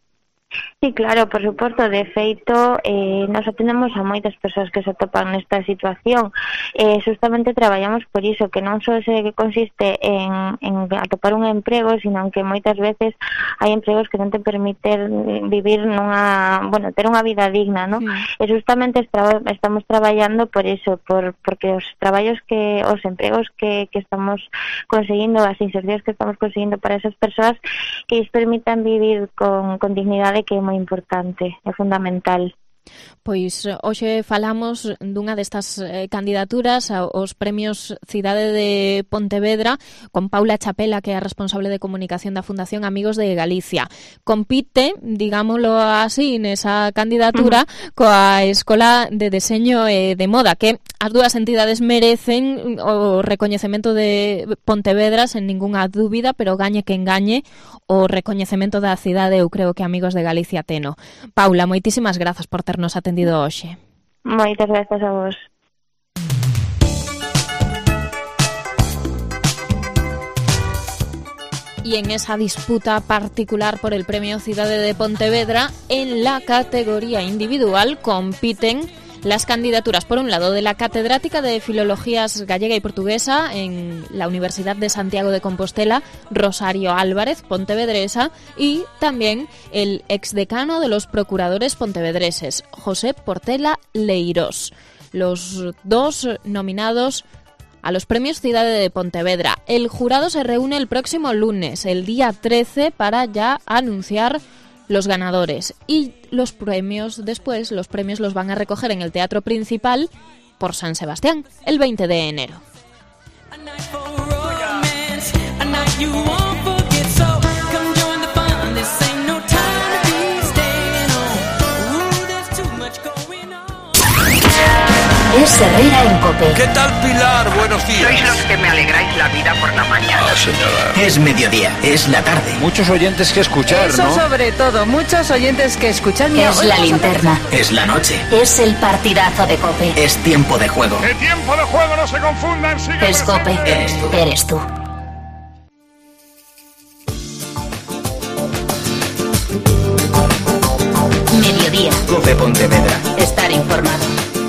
Sí, claro, por suposto. De feito, nos atendemos a moitas persoas que se atopan nesta situación. Justamente traballamos por iso, que non só se consiste en atopar un emprego, sino que moitas veces hai empregos que non te permiten vivir ter unha vida digna, ¿no? E justamente estamos traballando por iso, porque os empregos que estamos conseguindo, as insercións que estamos conseguindo para esas persoas, que lles permitan vivir con dignidade, que é moi importante, é fundamental. Pois hoxe falamos dunha destas candidaturas aos premios Cidade de Pontevedra con Paula Chapela, que é a responsable de comunicación da Fundación Amigos de Galicia. Compite, digámoslo así, nesa candidatura coa Escola de Deseño e de Moda, que as dúas entidades merecen o recoñecemento de Pontevedra sen ningunha dúbida, pero gañe quen gañe o recoñecemento da cidade, eu creo que Amigos de Galicia teno. Paula, moitísimas grazas por ternos atendido hoxe. Moitas grazas a vos. Y en esa disputa particular por el Premio Cidade de Pontevedra, en la categoría individual compiten las candidaturas, por un lado, de la catedrática de Filologías Gallega y Portuguesa en la Universidad de Santiago de Compostela, Rosario Álvarez, pontevedresa, y también el exdecano de los procuradores pontevedreses, José Portela Leirós. Los dos nominados a los Premios Cidade de Pontevedra. El jurado se reúne el próximo lunes, el día 13, para ya anunciar los ganadores, y los premios los van a recoger en el Teatro Principal por San Sebastián el 20 de enero. Es Herrera en COPE. ¿Qué tal, Pilar? Buenos días. Sois los que me alegráis la vida por la mañana. Ah, señora. Es mediodía, es la tarde. Muchos oyentes que escuchar, Eso ¿no? sobre todo, muchos oyentes que escuchan. Es la linterna. Es la noche. Es el partidazo de COPE. Es tiempo de juego. ¡Que tiempo de juego no se confundan! Sigue Es COPE. Eres tú. Eres tú. Mediodía. COPE Pontevedra. Estar informado.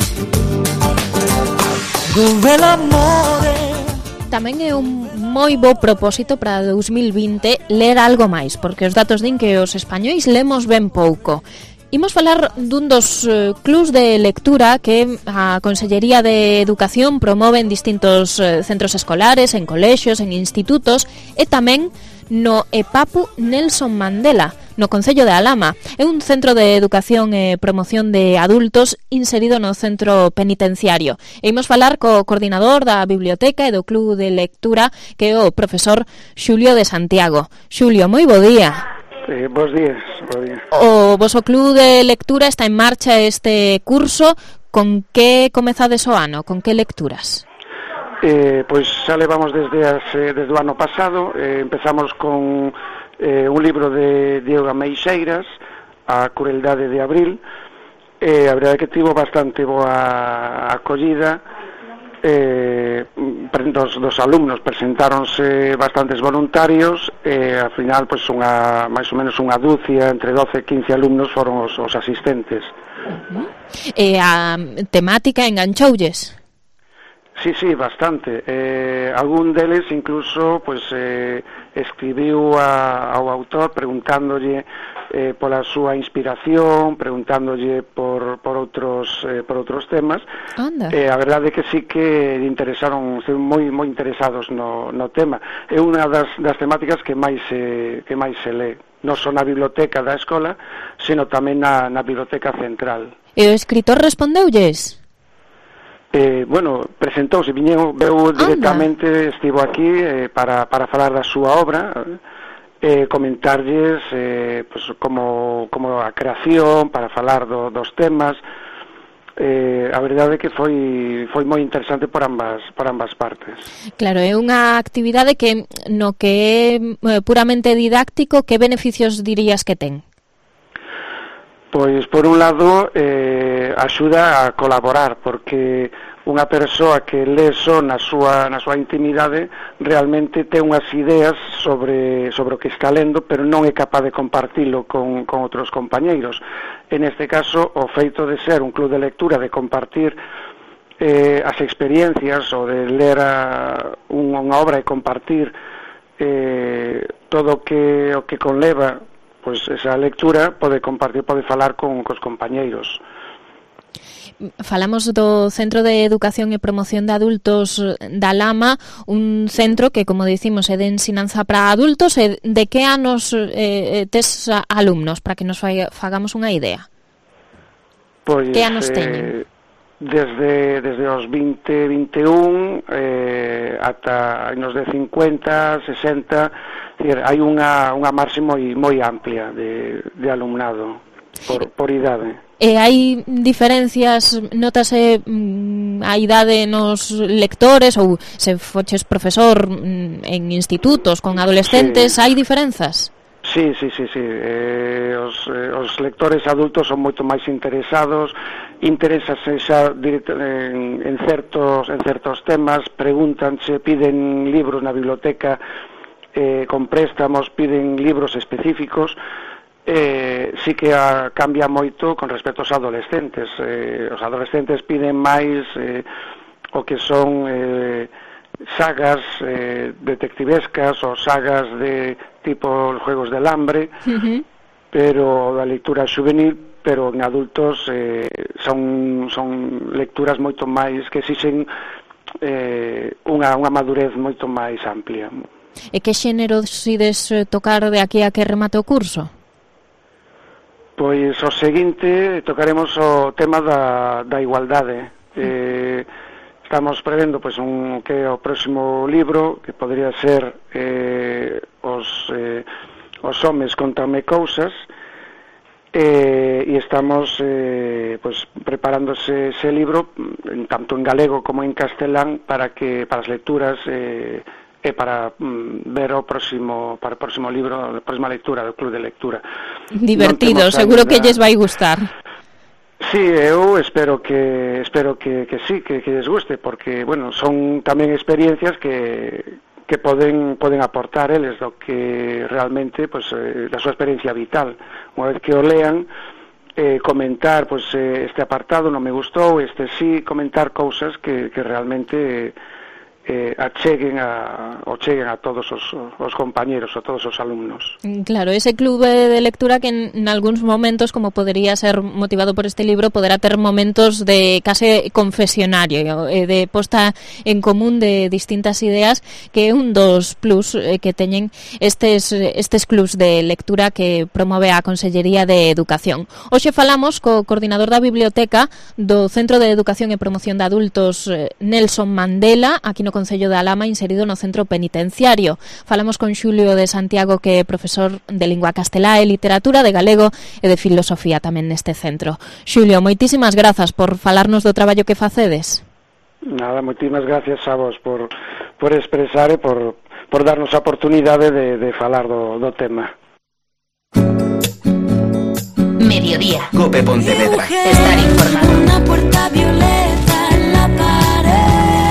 Tamén é un moi bo propósito para 2020 ler algo máis, porque os datos din que os españois lemos ben pouco. Imos falar dun dos clubs de lectura que a Consellería de Educación promove en distintos centros escolares, en colexios, en institutos, e tamén no EPAPU Nelson Mandela, no Concello de Alhama. É un centro de educación e promoción de adultos inserido no centro penitenciario. E imos falar co coordinador da biblioteca e do club de lectura, que é o profesor Xulio de Santiago. Xulio, moi bo día. Bos días. O voso club de lectura está en marcha este curso. Con que comezades o ano? Con que lecturas? Pois xa levamos desde o ano pasado. Empezamos con un libro de Diego Ameixeiras, A crueldade de Abril. A verdade é que tivo bastante boa acollida. Dos alumnos presentáronse bastantes voluntarios e ao final pois máis ou menos unha dúcia, entre 12 e 15 alumnos foron os asistentes. E a temática enganchoulles? Sí, bastante. Algún deles incluso pois escribiu ao autor preguntándolle pola súa inspiración, preguntándolle por outros temas. Anda. A verdade é que sí que interesaron, moi interesados no tema. É unha das temáticas que máis se lee, non só na biblioteca da escola, sino tamén na biblioteca central. E o escritor respondeulles? Presentouse, veu directamente, estivo aquí para falar da súa obra, comentarlles como a creación, para falar dos temas. A verdade é que foi moi interesante por ambas partes. Claro, é unha actividade que no que é puramente didáctico, que beneficios dirías que ten? Pois, por un lado, axuda a colaborar, porque unha persoa que lê só na súa intimidade realmente ten unhas ideas sobre o que está lendo, pero non é capaz de compartilo con outros compañeiros. En este caso, o feito de ser un club de lectura, de compartir as experiencias, ou de ler unha obra e compartir todo o que conleva pois esa lectura, pode falar cos compañeiros. Falamos do Centro de Educación e Promoción de Adultos da Lama, un centro que, como dicimos, é de ensinanza para adultos. E de que anos tes alumnos, para que nos fagamos unha idea? Pois, que anos teñen? Desde os 20, 21 ata nos de 50, 60, hai unha marxe moi amplia de alumnado por idade. E hai diferencias, notase a idade nos lectores, ou se foches profesor en institutos con adolescentes, hai diferenzas? Sí. Os lectores adultos son moito máis interesados, interésase xa en certos temas, pregúntanse, piden libros na biblioteca con préstamos piden libros específicos, sí que cambia moito con respecto aos adolescentes. Os adolescentes piden máis o que son sagas detectivescas ou sagas de tipo Juegos del Hambre, pero da lectura juvenil, pero en adultos son lecturas moito máis que exixen unha madurez moito máis amplia. E que xénero sides tocar de aquí a que remate o curso? Pois o seguinte, tocaremos o tema da igualdade. Estamos prevendo pois que é o próximo libro, que podría ser os homes contame cousas, e estamos pois preparándose ese libro tanto en galego como en castelán para as lecturas e para ver o próximo libro, a próxima lectura do Club de Lectura. Divertido, seguro que lles vai gustar. Sí, eu espero que sí, que lles guste, porque, bueno, son tamén experiencias que poden aportar eles do que realmente, pues, da súa experiencia vital. Unha vez que o lean, comentar, pues, este apartado non me gustou, este sí, comentar cousas que realmente cheguen a todos os compañeros, a todos os alumnos. Claro, ese club de lectura que en algúns momentos, como podería ser motivado por este libro, poderá ter momentos de case confesionario, de posta en común de distintas ideas, que é un dos plus que teñen estes clubs de lectura que promove a Consellería de Educación. Hoxe falamos co coordinador da biblioteca do Centro de Educación e Promoción de Adultos, Nelson Mandela, aquí no Concello de Alhama, inserido no centro penitenciario. Falamos con Xulio de Santiago, que é profesor de lingua castelá e literatura, de galego e de filosofía tamén neste centro. Xulio, moitísimas grazas por falarnos do traballo que facedes. Nada, moitísimas gracias a vos por expresar e por darnos a oportunidade de falar do tema. Mediodía. Cope Pontevedra. Estar informado. Una puerta violeta en la pared.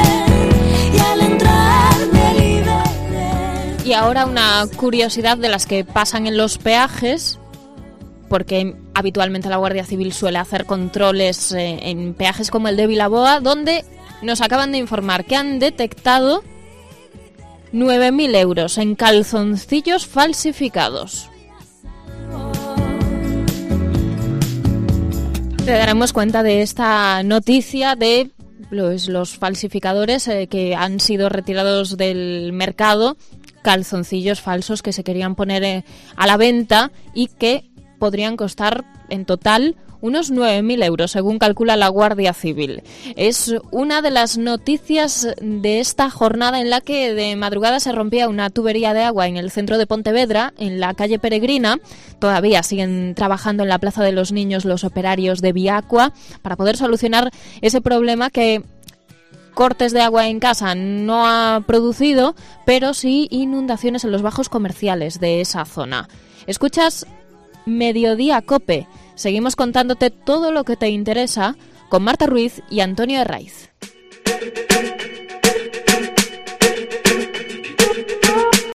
Y ahora una curiosidad de las que pasan en los peajes, porque habitualmente la Guardia Civil suele hacer controles en peajes como el de Vilaboa, donde nos acaban de informar que han detectado 9.000 euros en calzoncillos falsificados. Te daremos cuenta de esta noticia de los falsificadores que han sido retirados del mercado, calzoncillos falsos que se querían poner a la venta y que podrían costar en total unos 9.000 euros, según calcula la Guardia Civil. Es una de las noticias de esta jornada en la que de madrugada se rompía una tubería de agua en el centro de Pontevedra, en la calle Peregrina. Todavía siguen trabajando en la Plaza de los Niños los operarios de Viacua para poder solucionar ese problema que cortes de agua en casa no ha producido, pero sí inundaciones en los bajos comerciales de esa zona. Escuchas Mediodía Cope. Seguimos contándote todo lo que te interesa con Marta Ruiz y Antonio Herraiz.